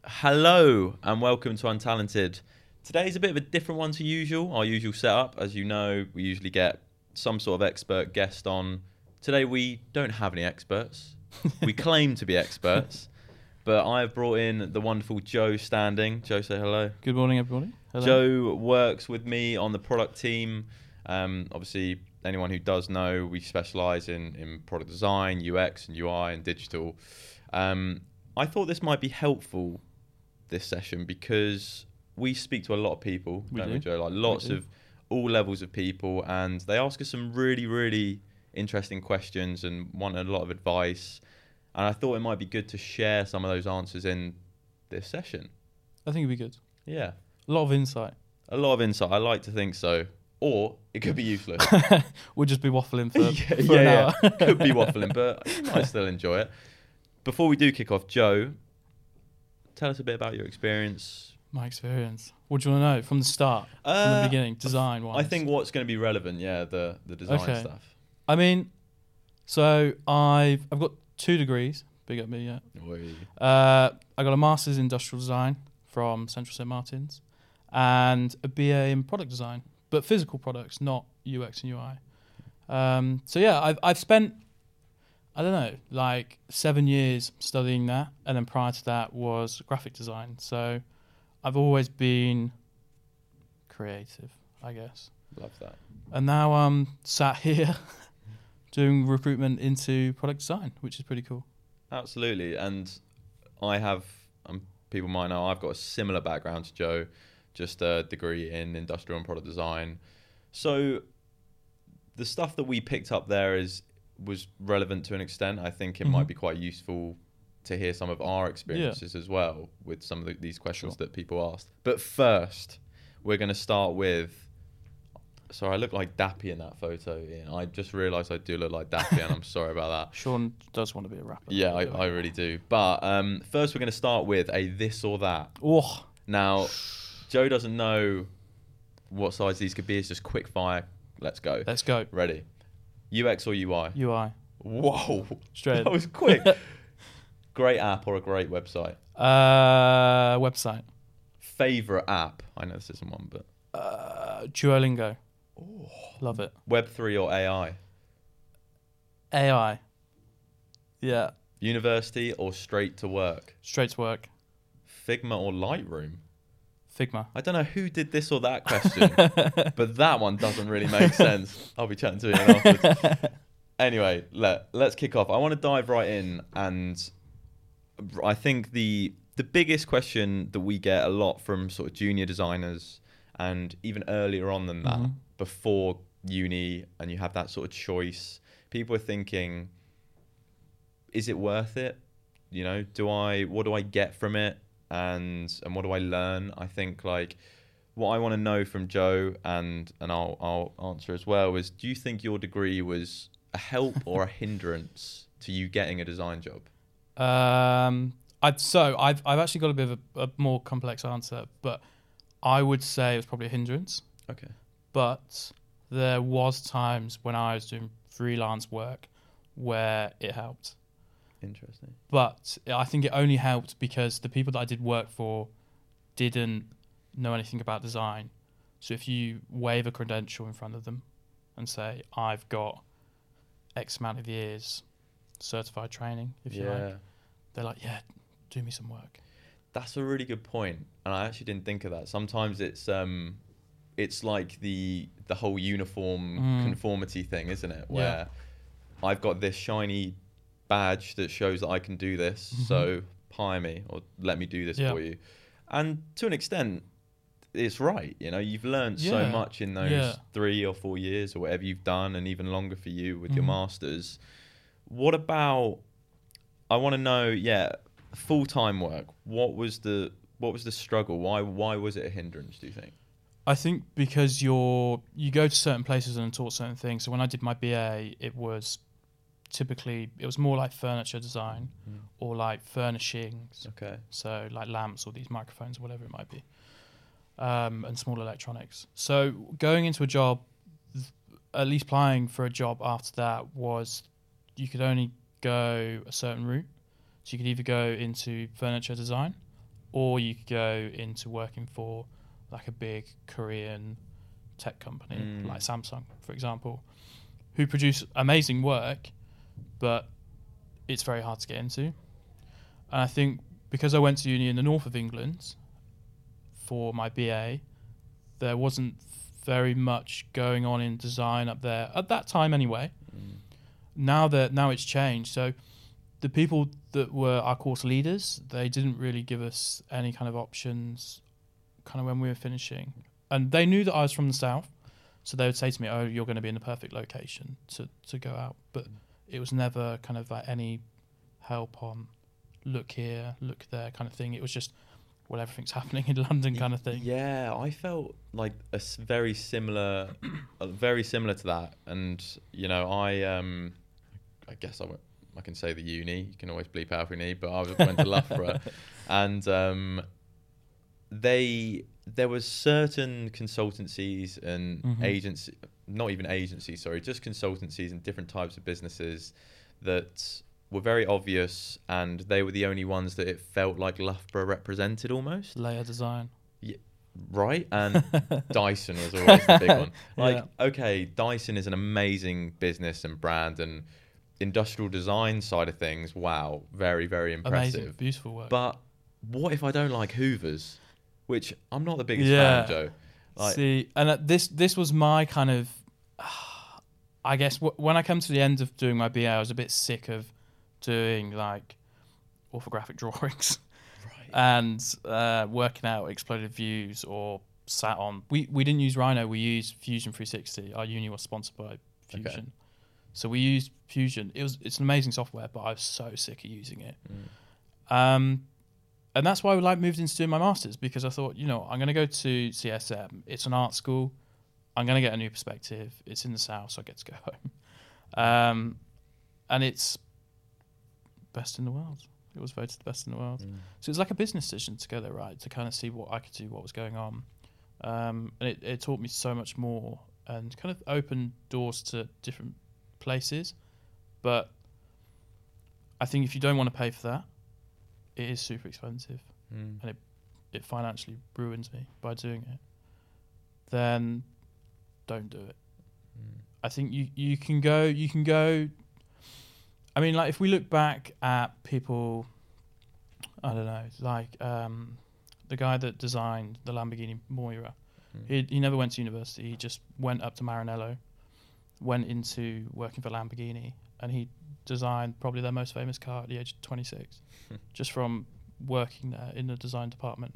Hello and welcome to Untalented. Today's a bit of a different one to usual. Our usual setup, as you know, we usually get some sort of expert guest on. Today we don't have any experts. We claim to be experts, but I have brought in the wonderful Joe Standing. Joe, say hello. Good morning, everybody. Hello. Joe works with me on the product team. Obviously, anyone who does know, we specialise in product design, UX and UI and digital. I thought this might be helpful, this session, because we speak to a lot of people, don't we, Joe? Like lots of all levels of people, and they ask us some really, really interesting questions and want a lot of advice. And I thought it might be good to share some of those answers in this session. I think it'd be good. Yeah. A lot of insight. A lot of insight. I like to think so. Or it could be useless. We'll just be waffling for an hour. Could be waffling, but you might still enjoy it. Before we do kick off, Joe, tell us a bit about your experience. My experience. What do you want to know from the start, from the beginning, design-wise? I think what's going to be relevant, the design stuff. I mean, so I've got 2 degrees. Big up me, yeah. I got a master's in industrial design from Central St Martin's and a BA in product design, but physical products, not UX and UI. So yeah, I've spent, I don't know, like 7 years studying that, and then prior to that was graphic design. So I've always been creative, I guess. Love that. And now I'm sat here doing recruitment into product design, which is pretty cool. Absolutely. And I have, people might know, I've got a similar background to Joe, just a degree in industrial and product design. So the stuff that we picked up there was relevant to an extent. I think it might be quite useful to hear some of our experiences as well with some of these questions that people asked. But first, we're going to start with... Sorry, I look like Dappy in that photo, Ian. I just realised I do look like Dappy, and I'm sorry about that. Sean does want to be a rapper. Yeah, I really do. But first, we're going to start with a this or that. Oh. Now, Joe doesn't know what size these could be. It's just quick fire. Let's go. Let's go. Ready? UX or UI? UI. Whoa. Straight. That was quick. Great app or a great website? Website. Favourite app? I know this isn't one, but... Duolingo. Oh. Love it. Web3 or AI? AI. Yeah. University or straight to work? Straight to work. Figma or Lightroom? Figma. I don't know who did this or that question, but that one doesn't really make sense. I'll be chatting to you afterwards. Anyway, let's kick off. I want to dive right in, and I think the biggest question that we get a lot from sort of junior designers, and even earlier on than that, before uni, and you have that sort of choice, people are thinking, is it worth it? You know, what do I get from it? And what do I learn? I think like what I want to know from Joe, and I'll answer as well, is do you think your degree was a help or a hindrance to you getting a design job? I've actually got a bit of a more complex answer, but I would say it was probably a hindrance. Okay. But there was times when I was doing freelance work where it helped. Interesting. But I think it only helped because the people that I did work for didn't know anything about design. So if you wave a credential in front of them and say, I've got X amount of years certified training, if you like, they're like, yeah, do me some work. That's a really good point, and I actually didn't think of that. Sometimes it's like the whole uniform conformity thing, isn't it? Where I've got this shiny badge that shows that I can do this, so hire me or let me do this for you. And to an extent, it's right. You know, you've learned so much in those 3 or 4 years or whatever you've done, and even longer for you with your masters. What about? I want to know. Full-time work. What was the struggle? Why was it a hindrance, do you think? I think because you go to certain places and taught certain things. So when I did my BA, it was more like furniture design or like furnishings. Okay. So like lamps or these microphones or whatever it might be, and small electronics. So going into a job, at least applying for a job after that, was you could only go a certain route. So you could either go into furniture design or you could go into working for like a big Korean tech company like Samsung, for example, who produce amazing work, but it's very hard to get into. And I think because I went to uni in the north of England for my BA, there wasn't very much going on in design up there at that time anyway. Now it's changed. So the people that were our course leaders, they didn't really give us any kind of options kind of when we were finishing. And they knew that I was from the south, so they would say to me, oh, you're going to be in the perfect location to go out. But it was never kind of like any help on look here, look there kind of thing. It was just, well, everything's happening in London kind of thing. Yeah, I felt like very similar to that. And, you know, I guess I can say the uni. You can always bleep out if you need, but I went to Loughborough. And there was certain consultancies and just consultancies and different types of businesses that were very obvious, and they were the only ones that it felt like Loughborough represented almost. Layer design. Yeah, right? And Dyson was always the big one. Like, okay, Dyson is an amazing business and brand, and industrial design side of things, wow, very, very impressive. Amazing, beautiful work. But what if I don't like Hoovers? Which I'm not the biggest fan of, Joe. Like, see, and this was my kind of, I guess, when I come to the end of doing my BA, I was a bit sick of doing like orthographic drawings and working out exploded views or sat on. We didn't use Rhino, we used Fusion 360. Our uni was sponsored by Fusion. Okay. So we used Fusion. It's an amazing software, but I was so sick of using it. And that's why I moved into doing my masters, because I thought, you know, I'm going to go to CSM. It's an art school. I'm going to get a new perspective. It's in the south, so I get to go home. And it's best in the world. It was voted the best in the world. So it was like a business decision to go there, right, to kind of see what I could do, what was going on. And it taught me so much more and kind of opened doors to different places. But I think if you don't want to pay for that, it is super expensive, and it financially ruins me by doing it, then don't do it. I think you can go. I mean, like, if we look back at people, I don't know, like the guy that designed the Lamborghini Moira, he never went to university. He just went up to Maranello, went into working for Lamborghini, and he designed probably their most famous car at the age of 26, just from working there in the design department.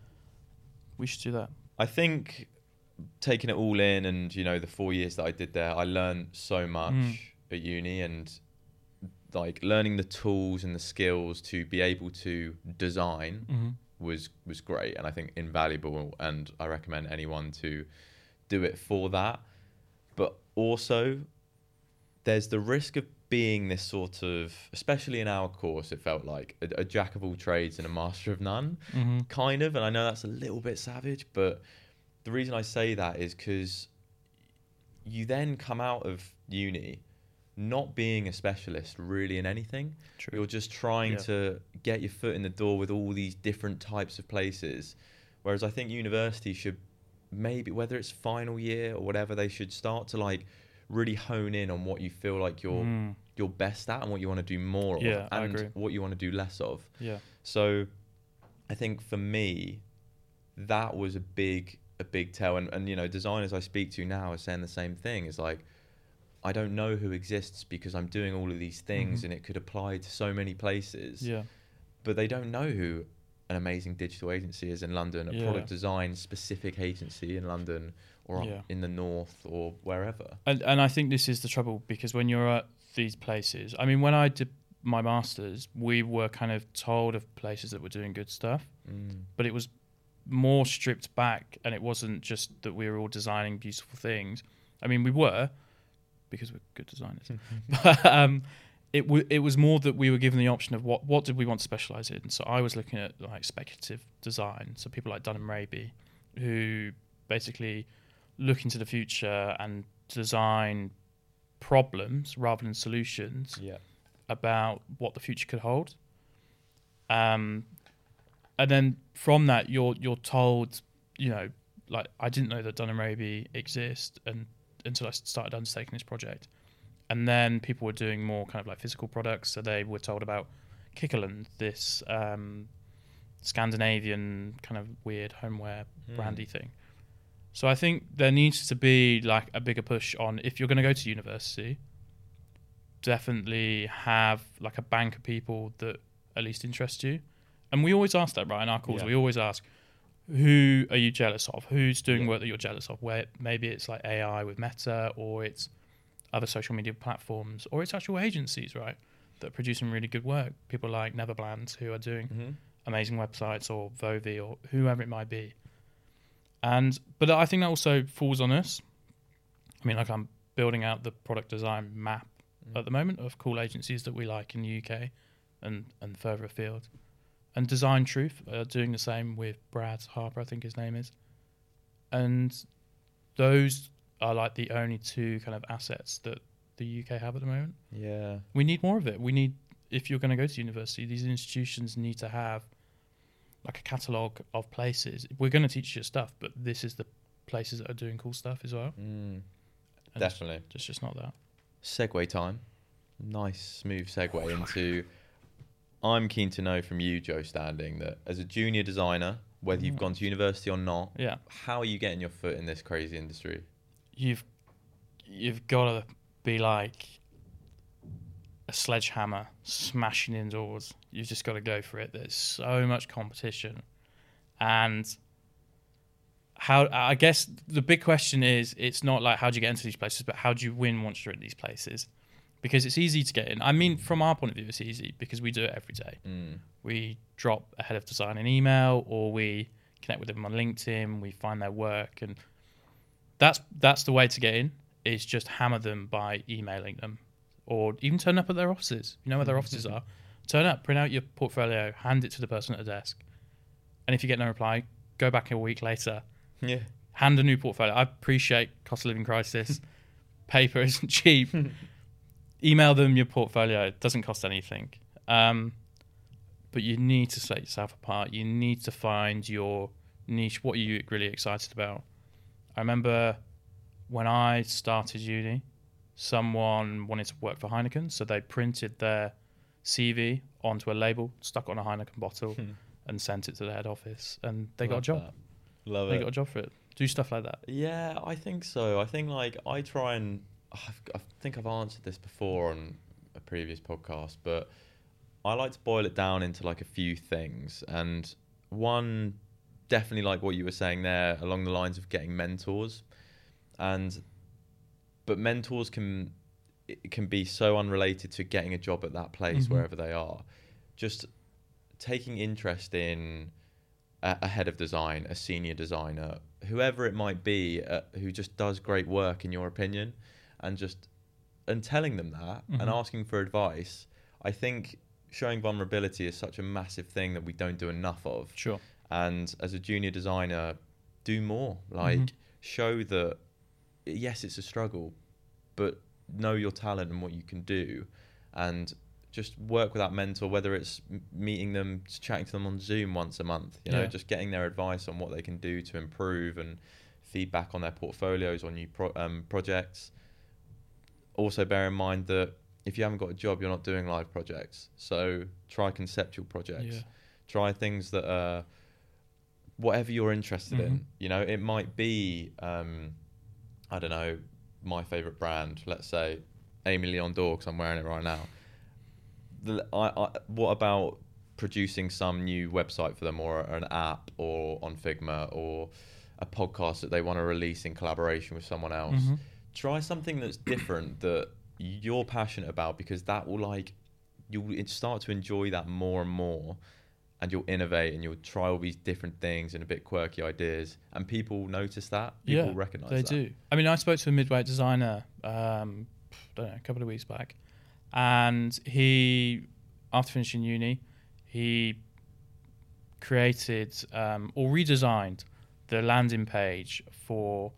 We should do that. I think taking it all in, and, you know, the 4 years that I did there, I learned so much at uni, and like learning the tools and the skills to be able to design was great, and I think invaluable, and I recommend anyone to do it for that. But also there's the risk of being this sort of, especially in our course, it felt like a jack of all trades and a master of none, kind of. And I know that's a little bit savage, but the reason I say that is because you then come out of uni not being a specialist really in anything. True. You're just trying to get your foot in the door with all these different types of places. Whereas I think university should maybe, whether it's final year or whatever, they should start to like really hone in on what you feel like you're best at and what you want to do more of, and what you want to do less of. Yeah. So I think for me, that was a big tell. And you know, designers I speak to now are saying the same thing. It's like, I don't know who exists because I'm doing all of these things and it could apply to so many places. Yeah. But they don't know who an amazing digital agency is in London, a product design specific agency in London, or in the north, or wherever. And I think this is the trouble, because when you're at these places, I mean, when I did my masters, we were kind of told of places that were doing good stuff, but it was more stripped back, and it wasn't just that we were all designing beautiful things. I mean, we were, because we're good designers, but it was more that we were given the option of what did we want to specialize in. So I was looking at like speculative design, so people like Dunham Raby, who basically look into the future and design problems rather than solutions about what the future could hold. And and then from that you're told, like I didn't know that Dun & Bradstreet exist until I started undertaking this project. And then people were doing more kind of like physical products. So they were told about Kikkerland, this Scandinavian kind of weird homeware brandy thing. So I think there needs to be like a bigger push on, if you're going to go to university, definitely have like a bank of people that at least interest you. And we always ask that, right, in our calls. Yeah. We always ask, who are you jealous of? Who's doing work that you're jealous of? Where maybe it's like AI with Meta, or it's other social media platforms, or it's actual agencies, right, that are producing really good work. People like Neverland, who are doing amazing websites, or Vovi, or whoever it might be. But I think that also falls on us. I mean, like I'm building out the product design map at the moment of cool agencies that we like in the UK and further afield. And Design Truth are doing the same with Brad Harper, I think his name is. And those are like the only two kind of assets that the UK have at the moment. Yeah. We need more of it. We need, if you're going to go to university, these institutions need to have like a catalogue of places. We're going to teach you stuff, but this is the places that are doing cool stuff as well. Definitely. It's just not that. Segue time. Nice, smooth segue into... I'm keen to know from you, Joe Standing, that as a junior designer, whether you've gone to university or not, how are you getting your foot in this crazy industry? You've got to be like a sledgehammer smashing in doors. You've just got to go for it. There's so much competition. And I guess the big question is, it's not like how do you get into these places, but how do you win once you're at these places? Because it's easy to get in. I mean, from our point of view, it's easy because we do it every day. We drop a head of design an email, or we connect with them on LinkedIn. We find their work, and that's the way to get in. Is just hammer them by emailing them, or even turn up at their offices. You know where their offices are. Turn up, print out your portfolio, hand it to the person at the desk, and if you get no reply, go back a week later. Yeah. Hand a new portfolio. I appreciate cost of living crisis. Paper isn't cheap. Email them your portfolio. It doesn't cost anything. But you need to set yourself apart. You need to find your niche. What are you really excited about? I remember when I started uni, someone wanted to work for Heineken, so they printed their CV onto a label, stuck it on a Heineken bottle, and sent it to the head office, and they got a job. Love it. They got a job for it. Do stuff like that. Yeah, I think so. I think like I try and... I think I've answered this before on a previous podcast, but I like to boil it down into like a few things. And one, definitely like what you were saying there, along the lines of getting mentors. But mentors can be so unrelated to getting a job at that place, wherever they are. Just taking interest in a head of design, a senior designer, whoever it might be, who just does great work in your opinion. And telling them that and asking for advice. I think showing vulnerability is such a massive thing that we don't do enough of. Sure. And as a junior designer, do more. Like show that, yes, it's a struggle, but know your talent and what you can do, and just work with that mentor, whether it's meeting them, chatting to them on Zoom once a month, you know, just getting their advice on what they can do to improve, and feedback on their portfolios, on new projects. Also bear in mind that if you haven't got a job, you're not doing live projects. So try conceptual projects. Try things that are whatever you're interested in. You know, it might be, I don't know, my favourite brand, let's say, Aimé Leon Dore, because I'm wearing it right now. What about producing some new website for them, or an app, or on Figma, or a podcast that they want to release in collaboration with someone else? Try something that's different, that you're passionate about, because that will you'll start to enjoy that more and more, and you'll innovate and you'll try all these different things and a bit quirky ideas, and people notice that. People recognize that. They do. I mean, I spoke to a midweight designer, I don't know, a couple of weeks back, and he, after finishing uni, he created or redesigned the landing page for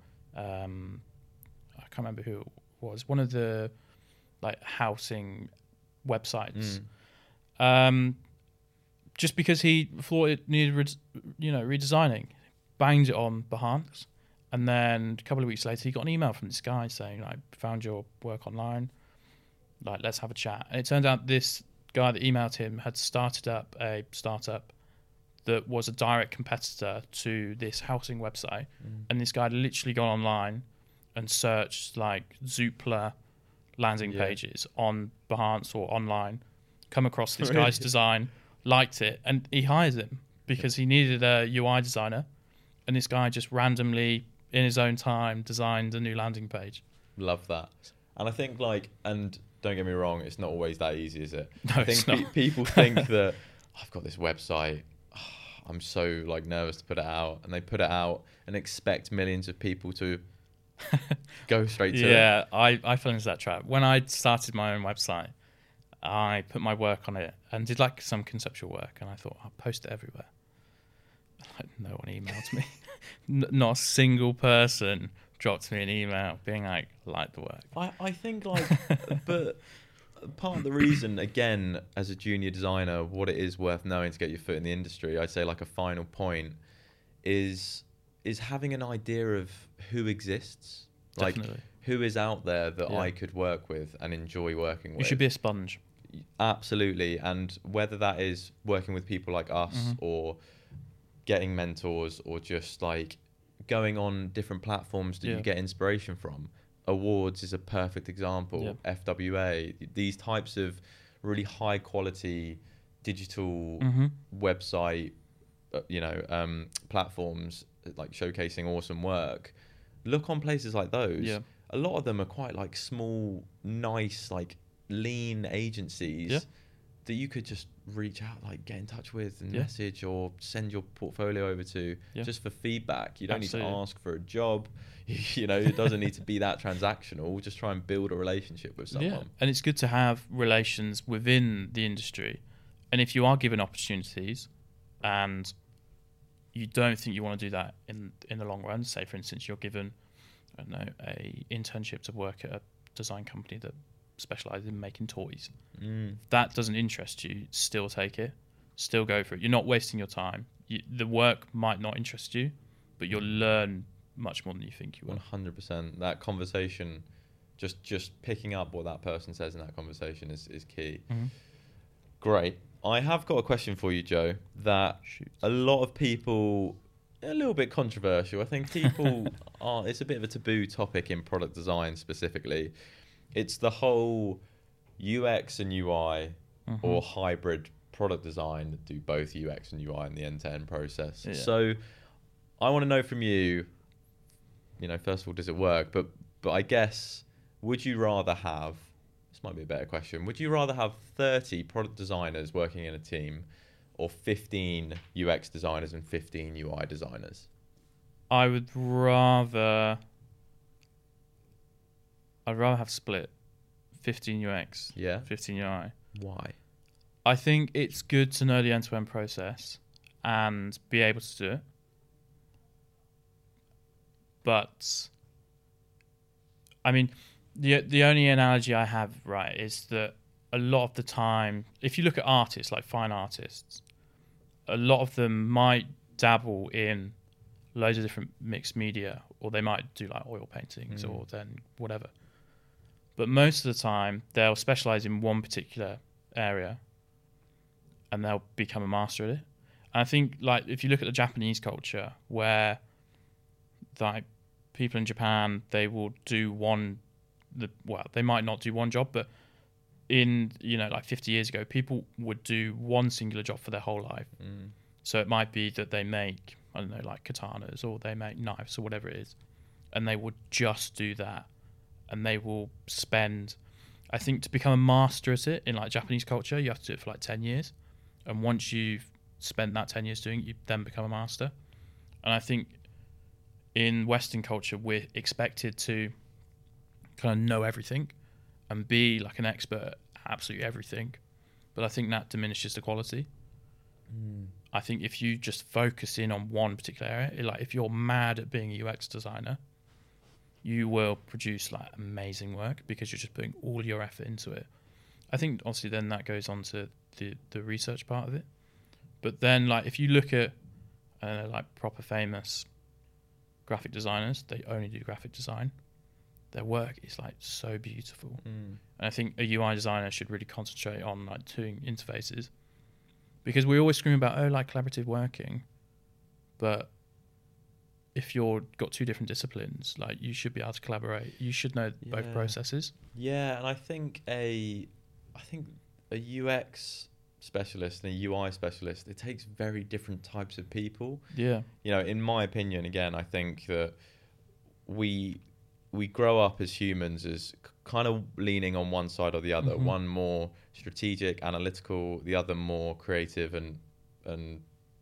I can't remember who it was, one of the like housing websites. just because he thought it needed, redesigning, banged it on Behance, and then a couple of weeks later, he got an email from this guy saying, like, found your work online, like, let's have a chat. And it turned out this guy that emailed him had started up a startup that was a direct competitor to this housing website, and this guy had literally gone online and searched like Zoopla landing pages on Behance or online, come across this guy's design, liked it, and he hired him because he needed a UI designer, and this guy just randomly in his own time designed a new landing page. Love that. And I think and don't get me wrong, it's not always that easy, is it? No, I think people think that I've got this website, I'm so nervous to put it out, and they put it out and expect millions of people to go straight to it. Yeah, I fell into that trap. When I started my own website, I put my work on it and did some conceptual work, and I thought I'll post it everywhere. No one emailed me. Not a single person dropped me an email being like the work. I think but part of the reason, again, as a junior designer, what it is worth knowing to get your foot in the industry, I'd say a final point is having an idea of who exists. Definitely. Who is out there that I could work with and enjoy working with. You should be a sponge. Absolutely. And whether that is working with people like us or getting mentors or just going on different platforms that you get inspiration from. Awards is a perfect example. FWA, these types of really high quality digital website, platforms showcasing awesome work. Look on places like those. Yeah. A lot of them are quite small, nice, lean agencies that you could just reach out, get in touch with and message or send your portfolio over to just for feedback. You don't need to ask for a job. It doesn't need to be that transactional. Just try and build a relationship with someone. Yeah. And it's good to have relations within the industry. And if you are given opportunities and you don't think you want to do that in the long run, say for instance you're given, I don't know, a internship to work at a design company that specializes in making toys. If that doesn't interest you, still take it, still go for it. You're not wasting your time. The work might not interest you, but you'll learn much more than you think you will. 100%. That conversation, just picking up what that person says in that conversation is key. Great. I have got a question for you, Joe, that a lot of people, a little bit controversial. I think people it's a bit of a taboo topic in product design specifically. It's the whole UX and UI or hybrid product design that do both UX and UI in the end-to-end process. Yeah. So I want to know from you, first of all, does it work? But I guess, would you rather have, this might be a better question, would you rather have 30 product designers working in a team or 15 UX designers and 15 UI designers? I'd rather have split 15 UX, 15 UI. Why? I think it's good to know the end-to-end process and be able to do it. But I mean, the only analogy I have, right, is that a lot of the time, if you look at artists, like fine artists, a lot of them might dabble in loads of different mixed media, or they might do oil paintings or then whatever. But most of the time, they'll specialize in one particular area and they'll become a master at it. And I think, if you look at the Japanese culture, where, people in Japan, they will do they might not do one job, but in, 50 years ago, people would do one singular job for their whole life. So it might be that they make, I don't know, katanas, or they make knives or whatever it is, and they would just do that. And they will spend, I think, to become a master at it in Japanese culture, you have to do it for 10 years. And once you've spent that 10 years doing it, you then become a master. And I think in Western culture, we're expected to kind of know everything and be an expert at absolutely everything. But I think that diminishes the quality. I think if you just focus in on one particular area, if you're mad at being a UX designer, you will produce amazing work because you're just putting all your effort into it. I think obviously then that goes on to the research part of it. But then, like, if you look at like proper famous graphic designers, they only do graphic design. Their work is like so beautiful, and I think a UI designer should really concentrate on like doing interfaces, because we always scream about like collaborative working, but if you're got two different disciplines, like you should be able to collaborate. You should know both processes. Yeah, and I think a UX specialist and a UI specialist, it takes very different types of people. Yeah. You know, in my opinion, again, I think that we grow up as humans as kind of leaning on one side or the other. Mm-hmm. One more strategic, analytical, the other more creative and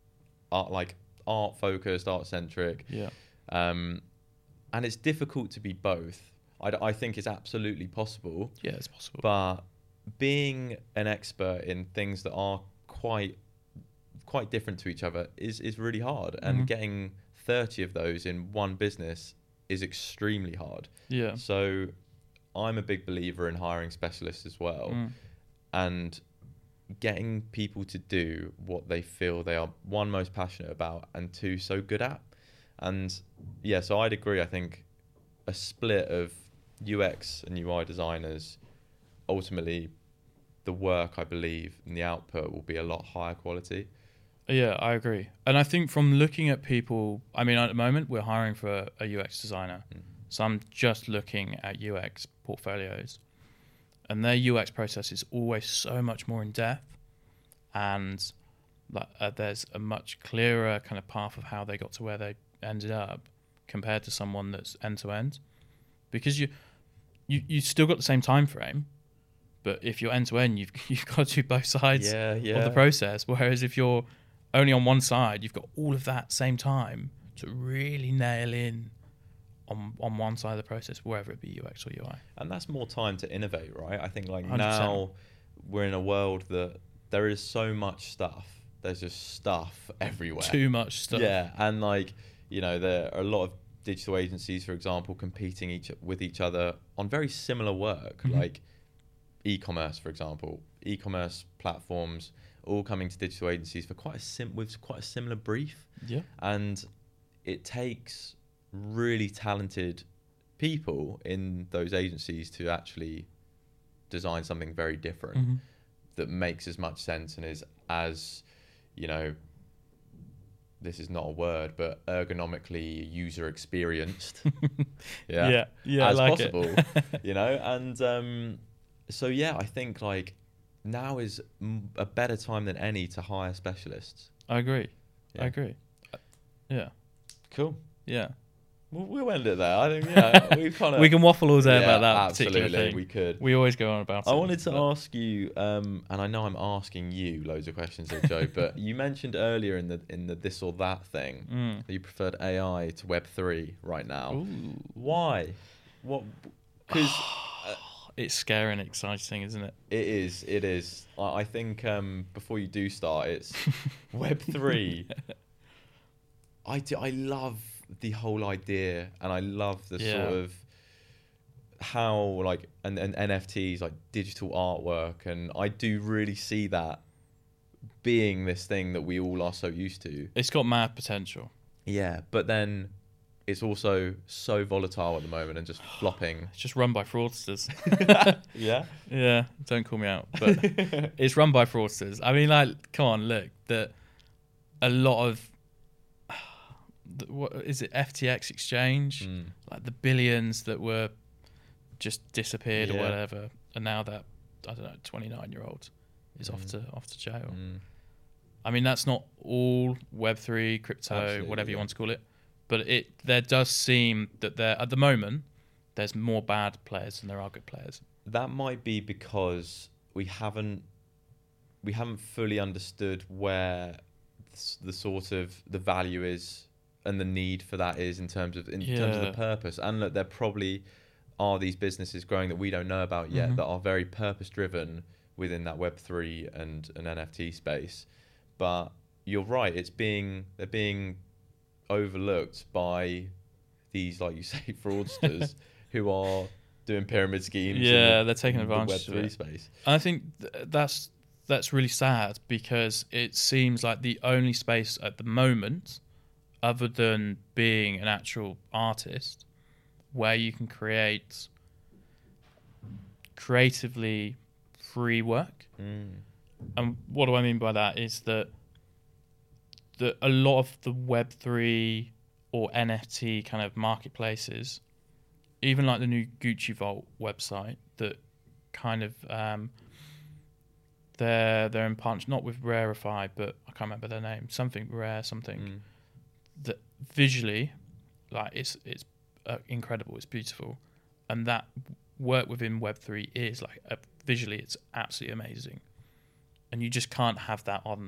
art focused, art centric. Yeah. And it's difficult to be both. I think it's absolutely possible. Yeah, it's possible. But being an expert in things that are quite different to each other is really hard. Mm-hmm. And getting 30 of those in one business is extremely hard. Yeah. So I'm a big believer in hiring specialists as well, and getting people to do what they feel they are, one, most passionate about, and two, so good at. And yeah, so I'd agree. I think a split of UX and UI designers, ultimately the work, I believe, and the output will be a lot higher quality. Yeah, I agree. And I think from looking at people, I mean, at the moment we're hiring for a UX designer. So I'm just looking at UX portfolios, and their UX process is always so much more in depth, and there's a much clearer kind of path of how they got to where they ended up compared to someone that's end to end, because you still got the same time frame, but if you're end to end, you've got to do both sides of the process. Whereas if you're only on one side, you've got all of that same time to really nail in on one side of the process, whether it be UX or UI. And that's more time to innovate, right? I think like 100%. Now we're in a world that there is so much stuff. There's just stuff everywhere. Too much stuff. Yeah, and like, you know, there are a lot of digital agencies, for example, competing with each other on very similar work, like e-commerce, for example. E-commerce platforms all coming to digital agencies for quite a similar brief. Yeah. And it takes really talented people in those agencies to actually design something very different that makes as much sense and is as, you know, this is not a word, but ergonomically user experienced. yeah, as like possible. You know, and so yeah, I think like now is a better time than any to hire specialists. I agree. Yeah. I agree. Yeah. Cool. Yeah. We'll end it there. I think we've kind of we can waffle all day about that particular absolutely, thing. we could. We always go on about it. I wanted to ask you, and I know I'm asking you loads of questions here, Joe, but you mentioned earlier in the this or that thing that you preferred AI to Web3 right now. Ooh. Why? What? Because it's scary and exciting, isn't it? it is. I think before you do start, it's Web3. I love the whole idea, and I love the sort of how like and NFTs, like digital artwork, and I do really see that being this thing that we all are so used to. It's got mad potential. Yeah, but then it's also so volatile at the moment and just flopping. It's just run by fraudsters. Yeah? Yeah, don't call me out, but it's run by fraudsters. I mean, like, come on, look, that a lot of what is it, FTX exchange, like the billions that were just disappeared or whatever, and now that, I don't know, 29-year-old is off to jail. I mean, that's not all Web3, crypto, Absolutely, whatever you want to call it, but there does seem that at the moment there's more bad players than there are good players. That might be because we haven't fully understood where the sort of the value is and the need for that is in terms of the purpose. And look, there probably are these businesses growing that we don't know about yet that are very purpose driven within that Web3 and an NFT space. But you're right, they're being overlooked by these, like you say, fraudsters who are doing pyramid schemes. Yeah, they're taking advantage of the Web3 of it. space. And I think that's that's really sad, because it seems like the only space at the moment, other than being an actual artist, where you can create creatively free work. And what do I mean by that is that a lot of the Web3 or NFT kind of marketplaces, even like the new Gucci Vault website, that kind of they're in partnership not with Rarify, but I can't remember their name, something Rare something, that visually, like it's incredible, it's beautiful, and that work within Web3 is like visually it's absolutely amazing, and you just can't have that on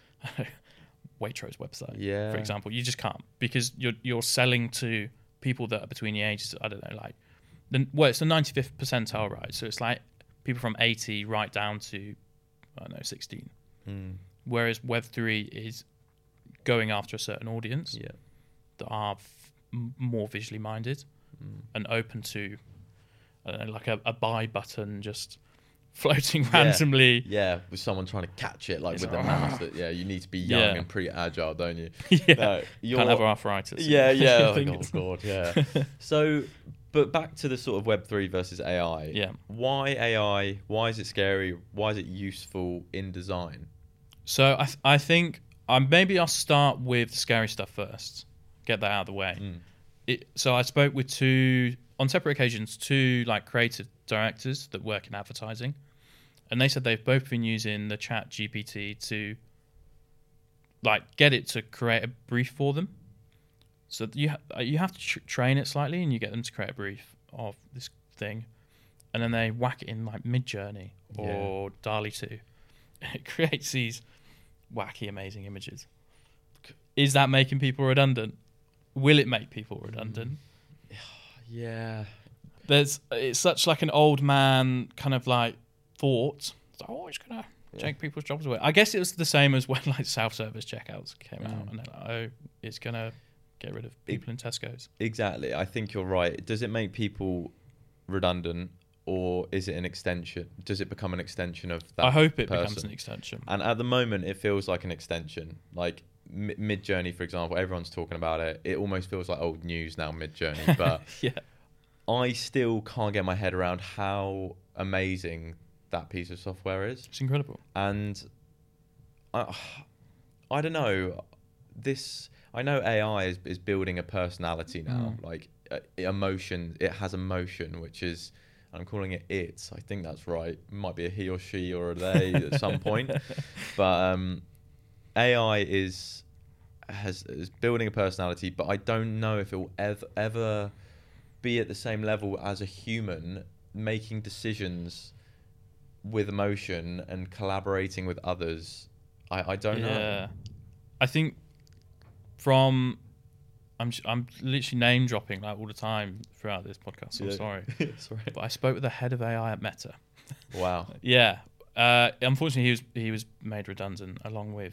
Waitrose website, for example. You just can't, because you're selling to people that are between the ages, I don't know, like it's the 95th percentile, right? So it's like people from 80 right down to, I don't know, 16. Whereas Web3 is going after a certain audience that are more visually minded and open to, I don't know, like a buy button just floating randomly. Yeah, with someone trying to catch it, like with the mouse. That you need to be young and pretty agile, don't you? No, can't have arthritis. Oh god, yeah. So, but back to the sort of Web3 versus AI. Yeah. Why AI? Why is it scary? Why is it useful in design? So I think maybe I'll start with the scary stuff first. Get that out of the way. So I spoke with on separate occasions, two like creative directors that work in advertising, and they said they've both been using the Chat GPT to like get it to create a brief for them. So you have to train it slightly, and you get them to create a brief of this thing, and then they whack it in like Midjourney or DALL-E 2. It creates these wacky, amazing images. Is that making people redundant? Will it make people redundant? Yeah. It's such like an old man kind of like thought. It's like, it's going to take people's jobs away. I guess it was the same as when like self-service checkouts came out, and they're like, it's going to get rid of people in Tesco's. Exactly. I think you're right. Does it make people redundant, or is it an extension? Does it become an extension of that? I hope it person? becomes an extension. And at the moment, it feels like an extension. Like Midjourney, for example, everyone's talking about it. It almost feels like old news now, Midjourney. But I still can't get my head around how amazing that piece of software is. It's incredible. And I don't know. I know AI is building a personality now, like emotion. It has emotion, which is, I'm calling it it. I think that's right. It might be a he or she or a they at some point. But AI is building a personality, but I don't know if it will ever be at the same level as a human making decisions with emotion and collaborating with others. I don't know. I think I'm literally name dropping like all the time throughout this podcast. So I'm sorry. Sorry. But I spoke with the head of AI at Meta. Wow. Unfortunately, he was made redundant along with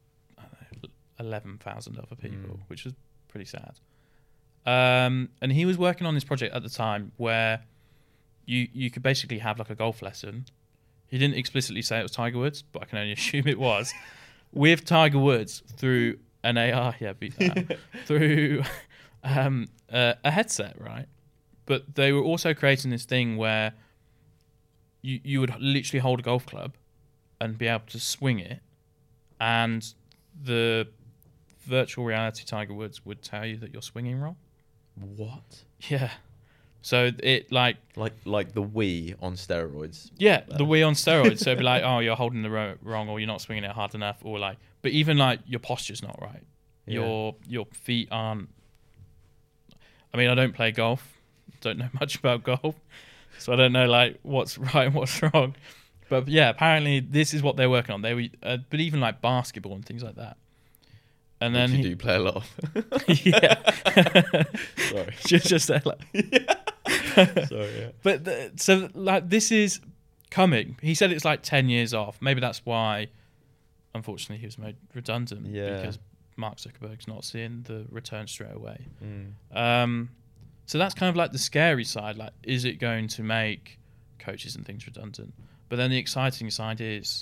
11,000 other people, which was pretty sad. And he was working on this project at the time where you could basically have like a golf lesson. He didn't explicitly say it was Tiger Woods, but I can only assume it was, with Tiger Woods through an AR, through a headset, right? But they were also creating this thing where you would literally hold a golf club and be able to swing it, and the virtual reality Tiger Woods would tell you that you're swinging wrong. What? Yeah. So it like the Wii on steroids. Yeah, the Wii on steroids. So it'd be like, oh, you're holding the wrong, or you're not swinging it hard enough, or like, but even like your posture's not right. Yeah. Your feet aren't. I mean, I don't play golf. Don't know much about golf, so I don't know like what's right and what's wrong. But yeah, apparently this is what they're working on. They were, but even like basketball and things like that. And which then you do play a lot of. Yeah. Sorry. just there, like. Sorry. Yeah. But so like this is coming. He said it's like 10 years off. Maybe that's why, unfortunately, he was made redundant. Yeah. Because Mark Zuckerberg's not seeing the return straight away. So that's kind of like the scary side. Like, is it going to make coaches and things redundant? But then the exciting side is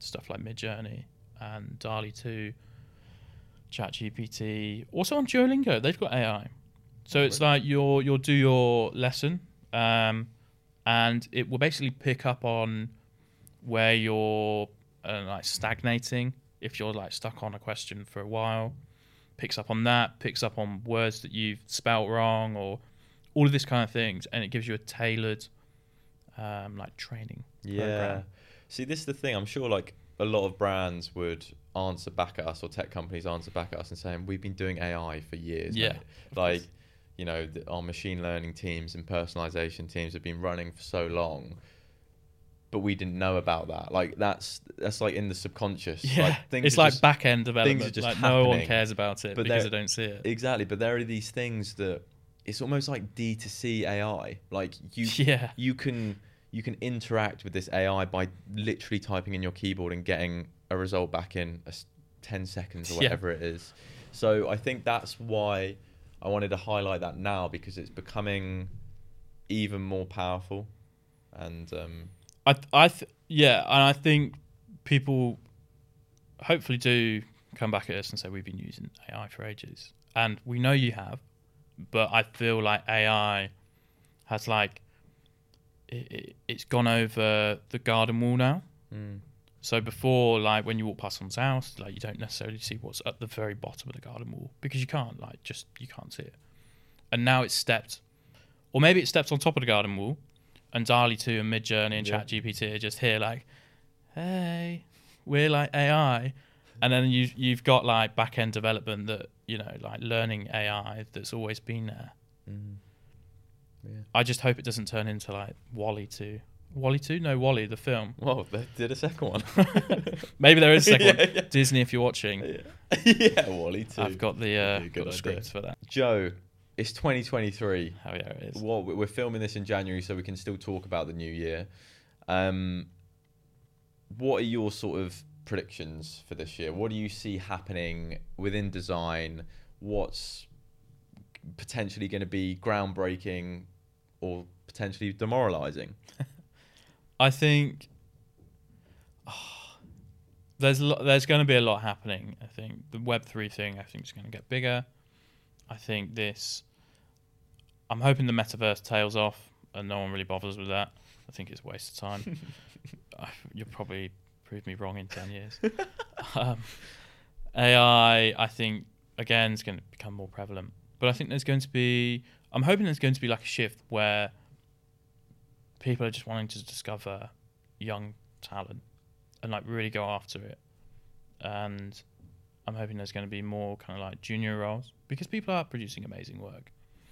stuff like Midjourney and DALL-E 2, ChatGPT. Also on Duolingo, they've got AI. So it's like you'll do your lesson, and it will basically pick up on where you're like stagnating. If you're like stuck on a question for a while, picks up on that, picks up on words that you've spelt wrong, or all of this kind of things, and it gives you a tailored like training program. See, this is the thing. I'm sure like a lot of brands would answer back at us, or tech companies answer back at us and saying, we've been doing AI for years. Yeah. Mate. Like, you know, our machine learning teams and personalization teams have been running for so long, but we didn't know about that. Like that's like in the subconscious. Yeah, like, it's like back end development. Things are just like happening. No one cares about it because they don't see it. Exactly, but there are these things that it's almost like D2C AI. Like you can interact with this AI by literally typing in your keyboard and getting a result back in 10 seconds or whatever it is. So I think that's why I wanted to highlight that now, because it's becoming even more powerful. And I think people hopefully do come back at us and say we've been using AI for ages, and we know you have, but I feel like AI has like it's gone over the garden wall now. So before, like when you walk past someone's house, like you don't necessarily see what's at the very bottom of the garden wall because you can't you can't see it. And now it's stepped, or maybe it steps on top of the garden wall, and DALL-E 2 and Midjourney and ChatGPT are just here like, hey, we're like AI. And then you've got like back end development that, you know, like learning AI that's always been there. I just hope it doesn't turn into like WALL-E 2. WALL-E 2? No, WALL-E, the film. Well, they did a second one. Maybe there is a second one. Yeah. Disney, if you're watching. Yeah, WALL-E 2. I've got the scripts for that. Joe, it's 2023. Oh, yeah, it is. Well, we're filming this in January, so we can still talk about the new year. What are your sort of predictions for this year? What do you see happening within design? What's potentially going to be groundbreaking or potentially demoralizing? I think there's going to be a lot happening. I think the Web3 thing, I think, is going to get bigger. I think I'm hoping the metaverse tails off and no one really bothers with that. I think it's a waste of time. You'll probably prove me wrong in 10 years. AI, I think, again, is going to become more prevalent. But I think I'm hoping there's going to be like a shift where people are just wanting to discover young talent and like really go after it. And I'm hoping there's going to be more kind of like junior roles, because people are producing amazing work.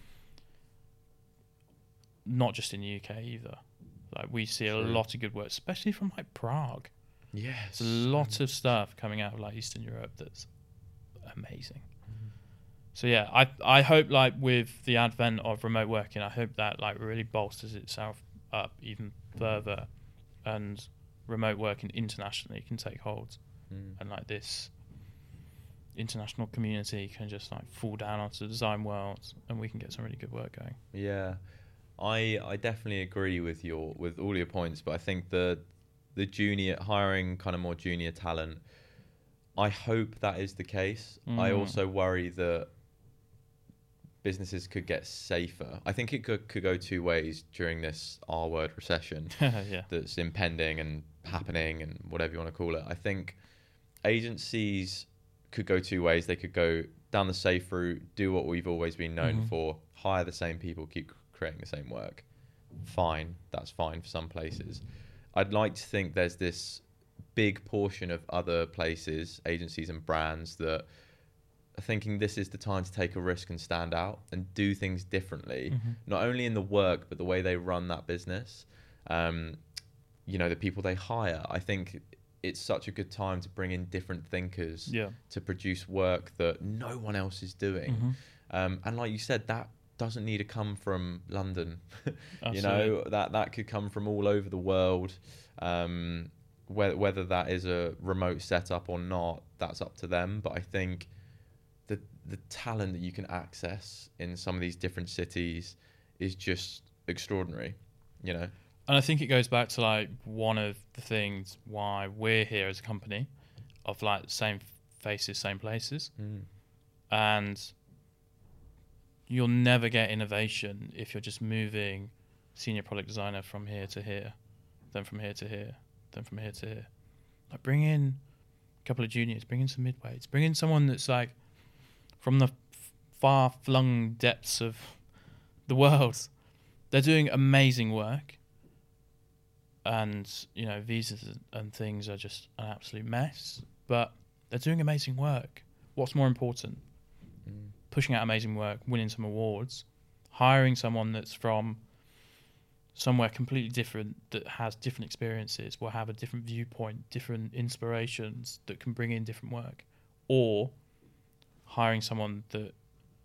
Not just in the UK either. Like we see a lot of good work, especially from like Prague. Yes. There's a lot of stuff coming out of like Eastern Europe that's amazing. So yeah, I hope like with the advent of remote working, I hope that like really bolsters itself up even further, and remote working internationally can take hold, and like this international community can just like fall down onto the design world, and we can get some really good work going. Yeah, I definitely agree with all your points, but I think the junior hiring kind of more junior talent, I hope that is the case. I also worry that businesses could get safer. I think it could go two ways during this R-word recession that's impending and happening and whatever you want to call it. I think agencies could go two ways. They could go down the safe route, do what we've always been known for, hire the same people, keep creating the same work. Fine, that's fine for some places. I'd like to think there's this big portion of other places, agencies and brands, that are thinking this is the time to take a risk and stand out and do things differently, not only in the work, but the way they run that business. You know, the people they hire. I think it's such a good time to bring in different thinkers to produce work that no one else is doing. And like you said, that doesn't need to come from London. You know, that could come from all over the world. Whether that is a remote setup or not, that's up to them. But I think the talent that you can access in some of these different cities is just extraordinary, you know. And I think it goes back to like one of the things why we're here as a company, of like same faces, same places, and you'll never get innovation if you're just moving senior product designer from here to here, then from here to here, then from here to here. Like bring in a couple of juniors, bring in some midweights, bring in someone that's like from the far-flung depths of the world. They're doing amazing work, and you know, visas and things are just an absolute mess, but they're doing amazing work. What's more important? Pushing out amazing work, winning some awards, hiring someone that's from somewhere completely different, that has different experiences, will have a different viewpoint, different inspirations, that can bring in different work, or hiring someone that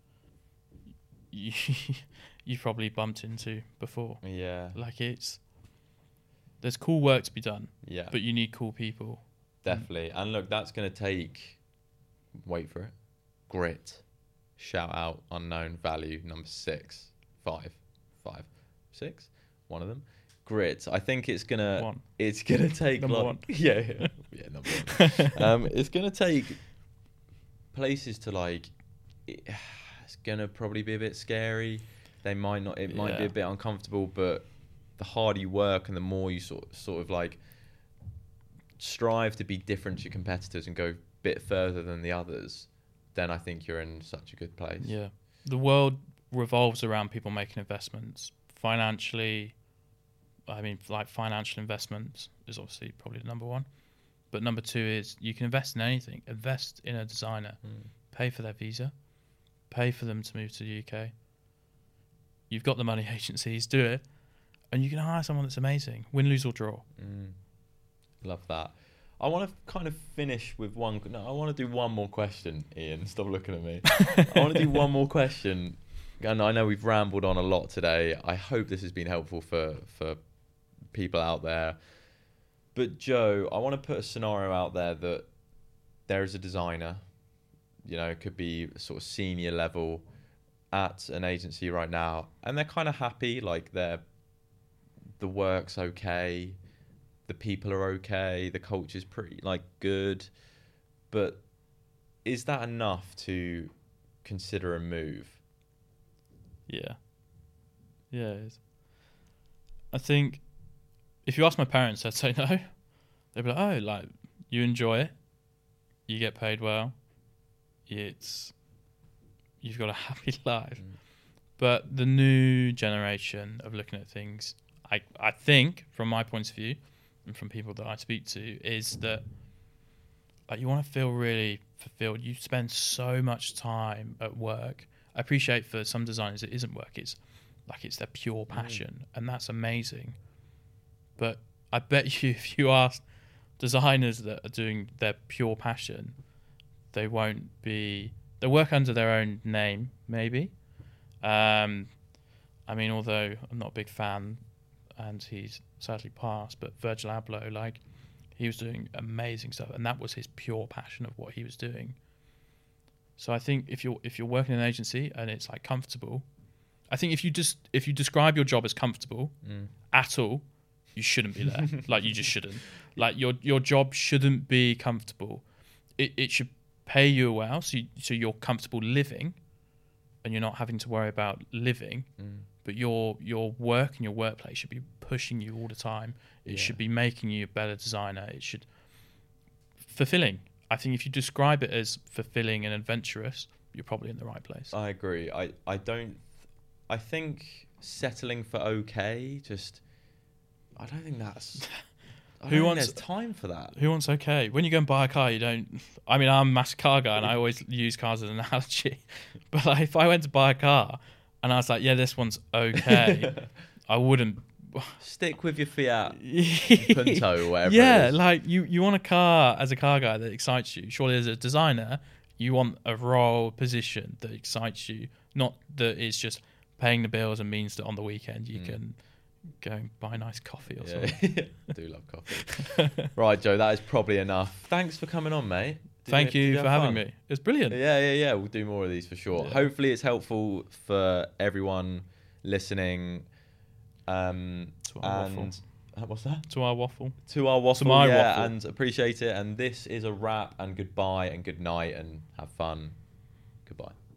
you've probably bumped into before. Yeah. Like there's cool work to be done. Yeah. But you need cool people. Definitely. And look, that's going to take, wait for it, grit. Shout out, unknown value, number 6, 5, 6, one of them. Grit. I think it's gonna take number one. Yeah, number one. It's gonna take places to like. It's gonna probably be a bit scary. They might not. It might be a bit uncomfortable, but the harder you work and the more you sort of like strive to be different to your competitors and go a bit further than the others, then I think you're in such a good place. Yeah. The world revolves around people making investments. Financially, I mean, like financial investments is obviously probably the number one. But number 2 is you can invest in anything. Invest in a designer. Pay for their visa. Pay for them to move to the UK. You've got the money, agencies, do it. And you can hire someone that's amazing. Win, lose or draw. Love that. I want to kind of finish with one. No, I want to do one more question, Ian. Stop looking at me. I want to do one more question. And I know we've rambled on a lot today. I hope this has been helpful for people out there. But Joe, I want to put a scenario out there that there is a designer, you know, it could be sort of senior level at an agency right now, and they're kind of happy, like the work's okay, the people are okay, the culture's pretty like good, but is that enough to consider a move? Yeah, it is. I think if you ask my parents, I'd say no. They'd be like, oh, like, you enjoy it, you get paid well, you've got a happy life. But the new generation of looking at things, I think, from my point of view, and from people that I speak to, is that like you want to feel really fulfilled. You spend so much time at work. I appreciate for some designers it isn't work, it's their pure passion, and that's amazing. But I bet you if you ask designers that are doing their pure passion, they'll work under their own name, maybe. I mean, although I'm not a big fan, and he's sadly passed, but Virgil Abloh, like, he was doing amazing stuff, and that was his pure passion of what he was doing. So I think if you're working in an agency and it's like comfortable, I think if you describe your job as comfortable at all, you shouldn't be there. Like, you just shouldn't. Like, your job shouldn't be comfortable. It should pay you well, so you're comfortable living, and you're not having to worry about living. But your work and your workplace should be pushing you all the time. It should be making you a better designer. It should fulfilling. I think if you describe it as fulfilling and adventurous, you're probably in the right place. I agree. I think settling for okay, I don't think that's. There's time for that. Who wants okay? When you go and buy a car, you don't. I mean, I'm a massive car guy, and I always use cars as an analogy. But like, if I went to buy a car and I was like, yeah, this one's okay, I wouldn't. Stick with your Fiat Punto or whatever. Yeah, like you want a car as a car guy that excites you. Surely as a designer, you want a role, position that excites you, not that it's just paying the bills and means that on the weekend you can go and buy a nice coffee or something. I do love coffee. Right, Joe, that is probably enough. Thanks for coming on, mate. Thank you for having me. It was brilliant. Yeah. We'll do more of these for sure. Yeah. Hopefully it's helpful for everyone listening. To our waffle. What's that? To our waffle. To our waffle, To my yeah, waffle. and appreciate it. And this is a wrap, and goodbye and good night, and have fun. Goodbye.